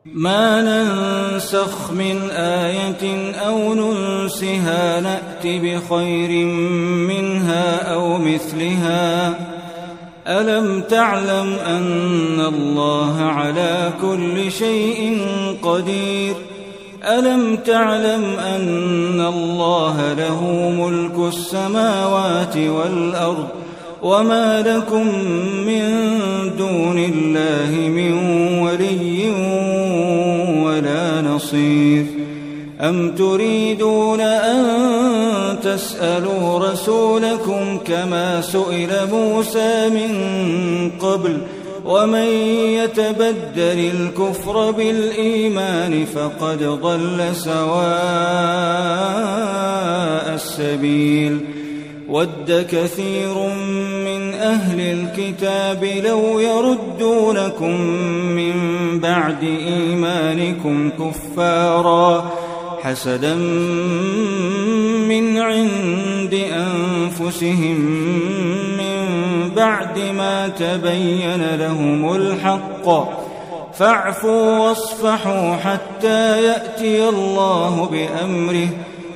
ما ننسخ من آية أو ننسها نأت بخير منها أو مثلها ألم تعلم أن الله على كل شيء قدير ألم تعلم أن الله له ملك السماوات والأرض وما لكم من دون الله من ولي ولا نصير أم تريدون أن تسألوا رسولكم كما سئل موسى من قبل ومن يتبدل الكفر بالإيمان فقد ضل سواء السبيل ود كثير من أهل الكتاب لو يردونكم من بعد إيمانكم كفارا حسدا من عند أنفسهم من بعد ما تبين لهم الحق فاعفوا واصفحوا حتى يأتي الله بأمره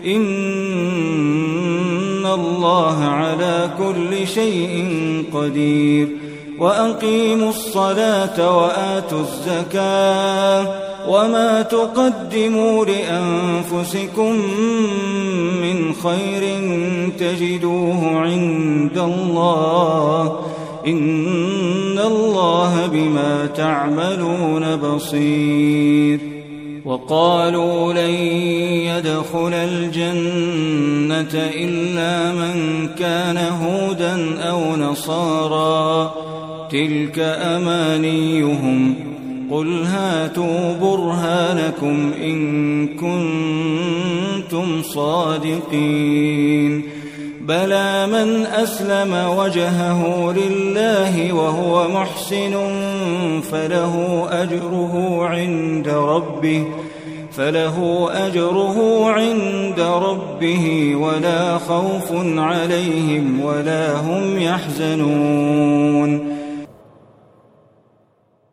إن الله على كل شيء قدير وأقيموا الصلاة وآتوا الزكاة وما تقدموا لأنفسكم من خير تجدوه عند الله إن الله بما تعملون بصير وقالوا لن يدخل الجنة إلا من كان هودا أو نصارى تلك أمانيهم قل هاتوا برهانكم إن كنتم صادقين بلى من أسلم وجهه لله وهو محسن فله أجره عند ربه ولا خوف عليهم ولا هم يحزنون